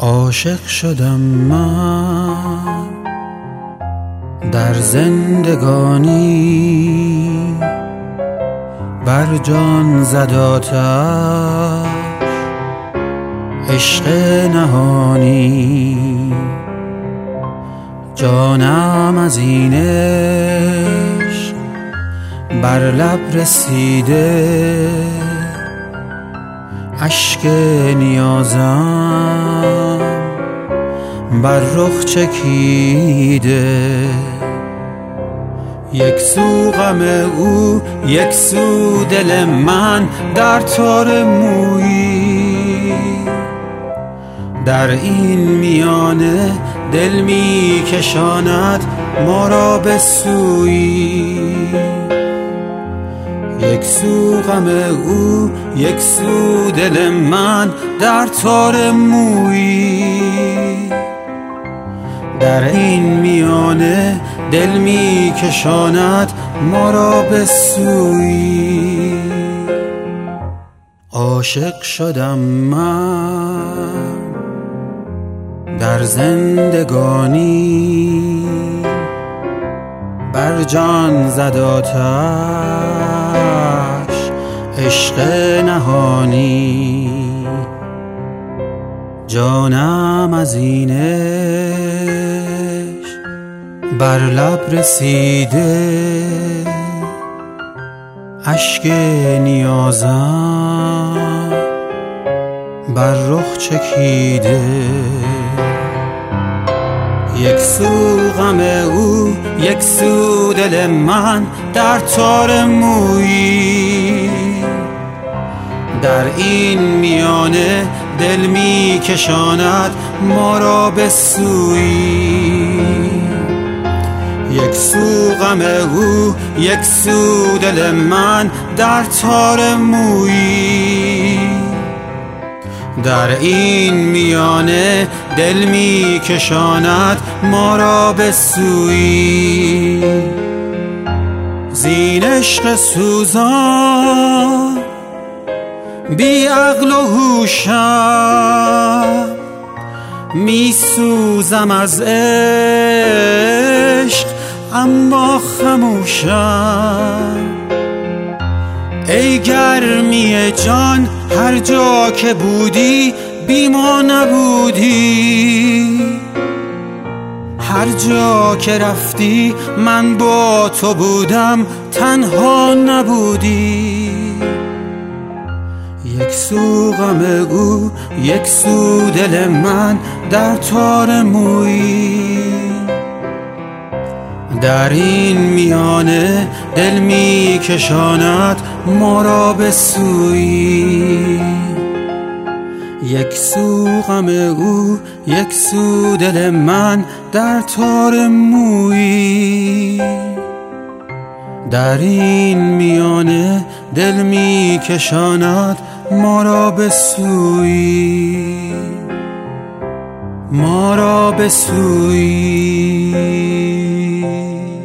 عاشق شدم من در زندگانی، بر جان زد آتش عشق نهانی. جانم از این عشق بر لب رسیده، اشک نیازم بر رخ چکیده. یک سو غم او، یک سو دل من در تار مویی. در این میانه دل می کشاند ما را به سویی. یک سو غم او، یک سو دل من در تار مویی. در این میانه دل می کشاند ما را به سویی. عاشق شدم من در زندگانی، بر جان زد آتش عشق نهانی. جانم از این عشق بر لب رسیده، اشک نیازم بر رخ چکیده. یک سو غم او، یک سو دل من در تار مویی. در این میانه دل می کشاند ما را به سویی. یک سو غم او، یک سو دل من در تار مویی. در این میانه دل می کشاند ما را به سویی. زین عشق سوزان بی عقل و هوشم، می سوزم از عشق اما خموشم. ای گرمی جان هر جا که بودی بی ما نبودی، هر جا که رفتی من با تو بودم تنها نبودی. یک سو غم او، یک سو دل من در تار مویی. در این میانه دل می کشاند ما را به سویی. یک سو غم او، یک سو دل من در تار مویی. در این میانه دل می کشاند ما را به سویی، ما را به سویی.